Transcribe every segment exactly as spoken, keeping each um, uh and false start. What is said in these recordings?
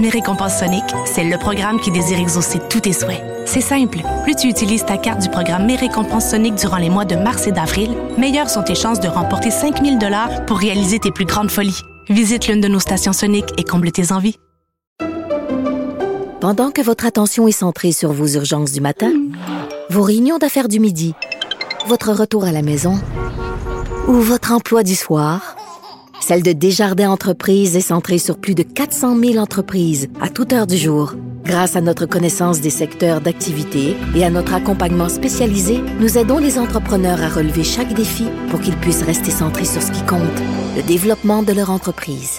Mes récompenses Sonic, c'est le programme qui désire exaucer tous tes souhaits. C'est simple. Plus tu utilises ta carte du programme Mes récompenses Sonic durant les mois de mars et d'avril, meilleures sont tes chances de remporter cinq mille dollars pour réaliser tes plus grandes folies. Visite l'une de nos stations Sonic et comble tes envies. Pendant que votre attention est centrée sur vos urgences du matin, vos réunions d'affaires du midi, votre retour à la maison ou votre emploi du soir, celle de Desjardins Entreprises est centrée sur plus de quatre cent mille entreprises à toute heure du jour. Grâce à notre connaissance des secteurs d'activité et à notre accompagnement spécialisé, nous aidons les entrepreneurs à relever chaque défi pour qu'ils puissent rester centrés sur ce qui compte, le développement de leur entreprise.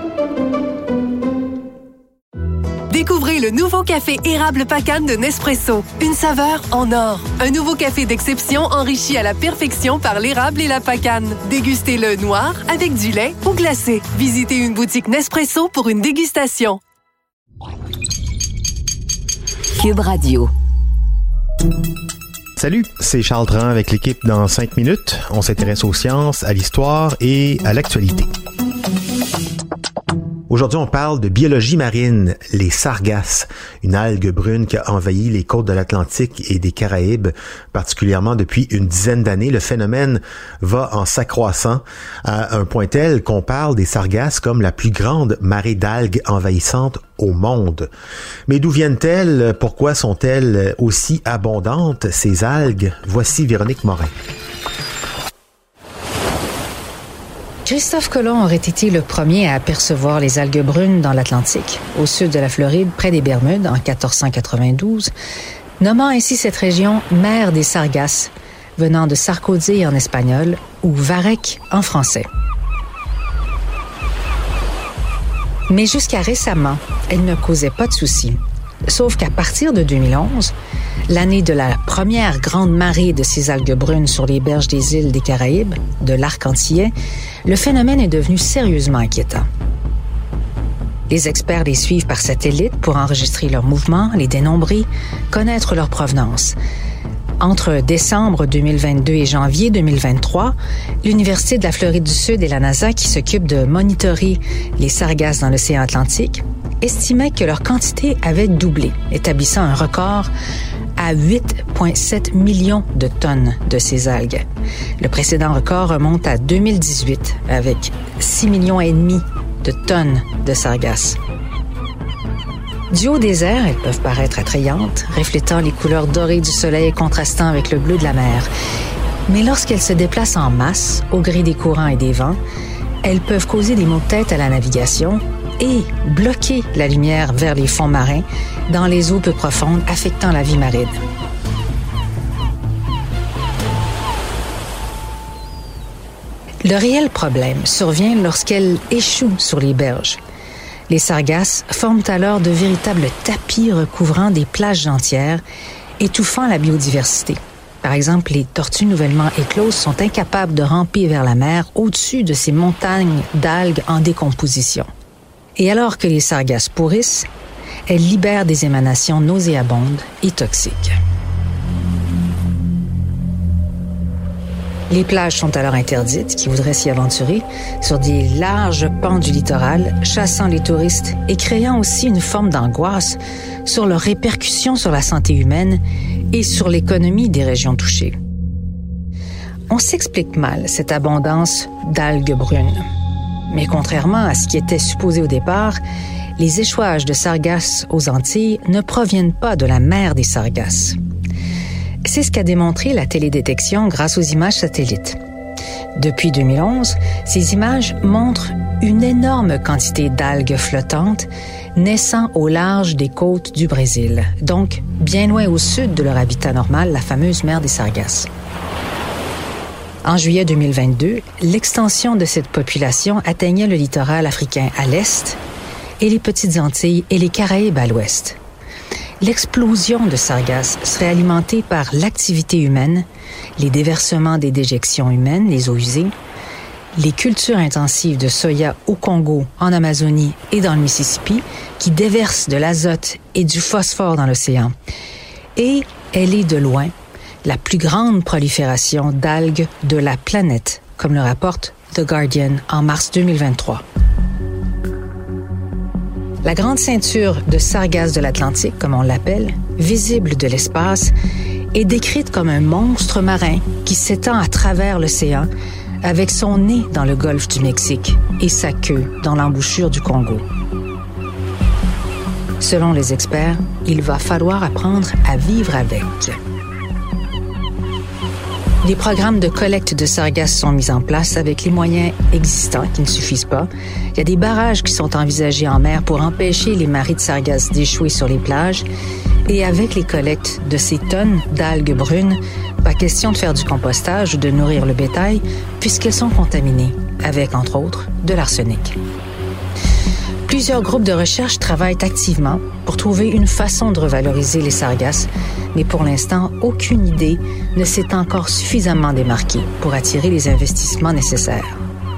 Découvrez le nouveau café érable Pacane de Nespresso. Une saveur en or. Un nouveau café d'exception enrichi à la perfection par l'érable et la pacane. Dégustez-le noir, avec du lait ou glacé. Visitez une boutique Nespresso pour une dégustation. Cube Radio. Salut, c'est Charles Dran avec l'équipe dans cinq minutes. On s'intéresse aux sciences, à l'histoire et à l'actualité. Aujourd'hui, on parle de biologie marine, les sargasses, une algue brune qui a envahi les côtes de l'Atlantique et des Caraïbes, particulièrement depuis une dizaine d'années. Le phénomène va en s'accroissant à un point tel qu'on parle des sargasses comme la plus grande marée d'algues envahissantes au monde. Mais d'où viennent-elles? Pourquoi sont-elles aussi abondantes, ces algues? Voici Véronique Morin. Christophe Colomb aurait été le premier à apercevoir les algues brunes dans l'Atlantique, au sud de la Floride, près des Bermudes, en quatorze cent quatre-vingt-douze, nommant ainsi cette région mer des Sargasses, venant de Sarkozy en espagnol ou Varech en français. Mais jusqu'à récemment, elle ne causait pas de soucis. Sauf qu'à partir de deux mille onze, l'année de la première grande marée de ces algues brunes sur les berges des îles des Caraïbes, de l'arc antillais, le phénomène est devenu sérieusement inquiétant. Les experts les suivent par satellite pour enregistrer leurs mouvements, les dénombrer, connaître leur provenance. Entre décembre deux mille vingt-deux et janvier deux mille vingt-trois, l'Université de la Floride du Sud et la NASA, qui s'occupent de monitorer les sargasses dans l'océan Atlantique, estimaient que leur quantité avait doublé, établissant un record à huit virgule sept millions de tonnes de ces algues. Le précédent record remonte à deux mille dix-huit, avec six millions et demi de tonnes de sargasses. Du haut des airs, elles peuvent paraître attrayantes, reflétant les couleurs dorées du soleil et contrastant avec le bleu de la mer. Mais lorsqu'elles se déplacent en masse, au gré des courants et des vents, elles peuvent causer des maux de tête à la navigation et bloquer la lumière vers les fonds marins dans les eaux peu profondes, affectant la vie marine. Le réel problème survient lorsqu'elles échouent sur les berges. Les sargasses forment alors de véritables tapis recouvrant des plages entières, étouffant la biodiversité. Par exemple, les tortues nouvellement écloses sont incapables de ramper vers la mer au-dessus de ces montagnes d'algues en décomposition. Et alors que les sargasses pourrissent, elles libèrent des émanations nauséabondes et toxiques. Les plages sont alors interdites, qui voudraient s'y aventurer, sur des larges pans du littoral, chassant les touristes et créant aussi une forme d'angoisse sur leurs répercussions sur la santé humaine et sur l'économie des régions touchées. On s'explique mal cette abondance d'algues brunes. Mais contrairement à ce qui était supposé au départ, les échouages de sargasses aux Antilles ne proviennent pas de la mer des Sargasses. C'est ce qu'a démontré la télédétection grâce aux images satellites. Depuis deux mille onze, ces images montrent une énorme quantité d'algues flottantes naissant au large des côtes du Brésil, donc bien loin au sud de leur habitat normal, la fameuse mer des Sargasses. En juillet deux mille vingt-deux, l'extension de cette population atteignait le littoral africain à l'est et les Petites Antilles et les Caraïbes à l'ouest. L'explosion de sargasses serait alimentée par l'activité humaine, les déversements des déjections humaines, les eaux usées, les cultures intensives de soya au Congo, en Amazonie et dans le Mississippi, qui déversent de l'azote et du phosphore dans l'océan. Et elle est de loin la plus grande prolifération d'algues de la planète, comme le rapporte The Guardian en mars deux mille vingt-trois. La grande ceinture de sargasses de l'Atlantique, comme on l'appelle, visible de l'espace, est décrite comme un monstre marin qui s'étend à travers l'océan avec son nez dans le golfe du Mexique et sa queue dans l'embouchure du Congo. Selon les experts, il va falloir apprendre à vivre avec. Des programmes de collecte de sargasses sont mis en place avec les moyens existants qui ne suffisent pas. Il y a des barrages qui sont envisagés en mer pour empêcher les maris de sargasses d'échouer sur les plages. Et avec les collectes de ces tonnes d'algues brunes, pas question de faire du compostage ou de nourrir le bétail puisqu'elles sont contaminées avec, entre autres, de l'arsenic. Plusieurs groupes de recherche travaillent activement pour trouver une façon de revaloriser les sargasses, mais pour l'instant, aucune idée ne s'est encore suffisamment démarquée pour attirer les investissements nécessaires.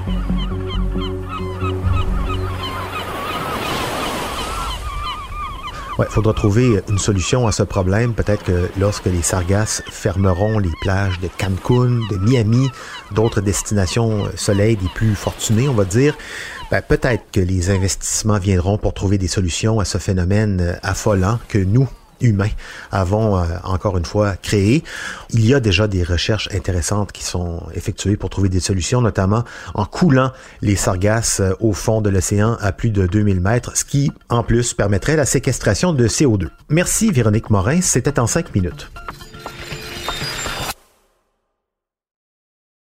Ouais, il faudra trouver une solution à ce problème. Peut-être que lorsque les sargasses fermeront les plages de Cancun, de Miami, d'autres destinations soleil des plus fortunées, on va dire, ben, peut-être que les investissements viendront pour trouver des solutions à ce phénomène affolant que nous, humains, avons euh, encore une fois créé. Il y a déjà des recherches intéressantes qui sont effectuées pour trouver des solutions, notamment en coulant les sargasses euh, au fond de l'océan à plus de deux mille mètres, ce qui, en plus, permettrait la séquestration de C O deux. Merci Véronique Morin, c'était en cinq minutes.